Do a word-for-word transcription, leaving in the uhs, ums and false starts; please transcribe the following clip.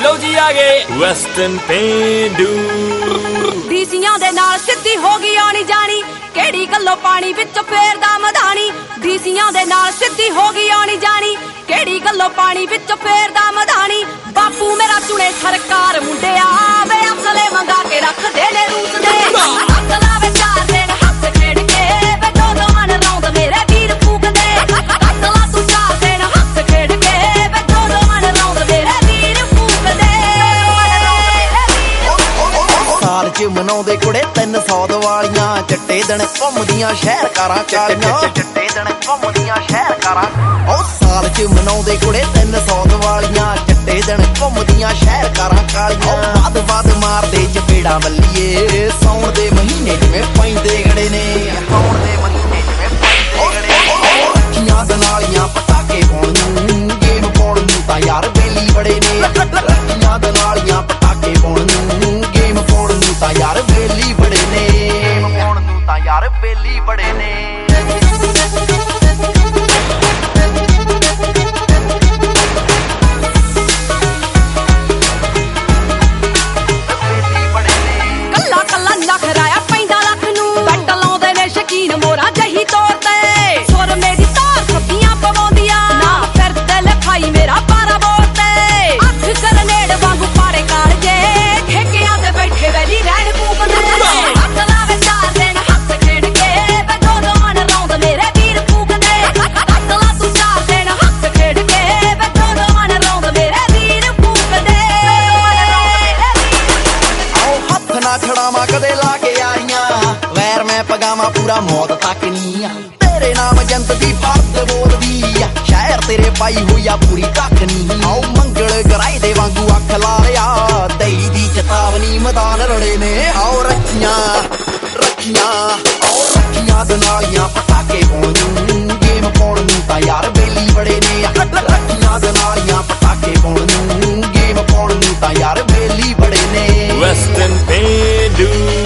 लो जी आ गए वेस्टर्न पेंडू डीसियां दे नाल सिद्धी हो गई आनी जानी केड़ी गल्लों पानी विच फेरदा मधानी डीसियां दे नाल सिद्धी हो गई आनी जानी केड़ी गल्लों पानी विच फेरदा मधानी बापू मेरा चुने सरकार मुंडिया वे असले मंगा के रख दे ने रूस दे अकला वे चार दिन हੱਥ खेड़ के वे दो दो मन रौंद मेरे वीर फूक दे अकला तू चार दिन हੱਥ खेड़ के वे दो दो मन रौंद मेरे वीर फूक दे साल च मनाउंदे कुड़े तीन सौ दवालियां चिट्टे दिन घुमदियां शहर कारां कालियां चिट्टे दिन घुमदियां शहर कारां ओ साल च मनाउंदे कुड़े तीन सौ दवालियां चिट्टे दिन घुमदियां शहर कारां कालियां वध वध मारदे चपेड़ा बल्लीए सौण दे महीने जिवें पैंदे गड़े ने सौण दे महीने जिवें पैंदे गड़े ने रखियां दनालियां पटाके पाउण नूं गेम पाउण नूं तां यार बेली बड़े ने रखियां दनालियां पटाके पाउण नूं गेम पाउण नूं तां यार बेली बड़े ने गेम पाउण नूं तां यार बेली बड़े ने छड़ावा कदे ला के आईयां वैर मैं पगावा पूरा मौत तक नी तेरे नाम जंत दी फर्द बोलदी शहर तेरे पाई हुई पूरी कख नी आओ मंगल गराई दे वांगू अख ला लिया दई दी चेतावनी मैदान रड़े ने आओ रखियां रखियां आओ रखियां दनालियां पटाके पाउण गेम पाउण नूं तां यार बेली बड़े ने रखियां दनालियां पटाके पाउण गेम पाउण नूं तां यार बेली बड़े ने वेस्टर्न पेंडू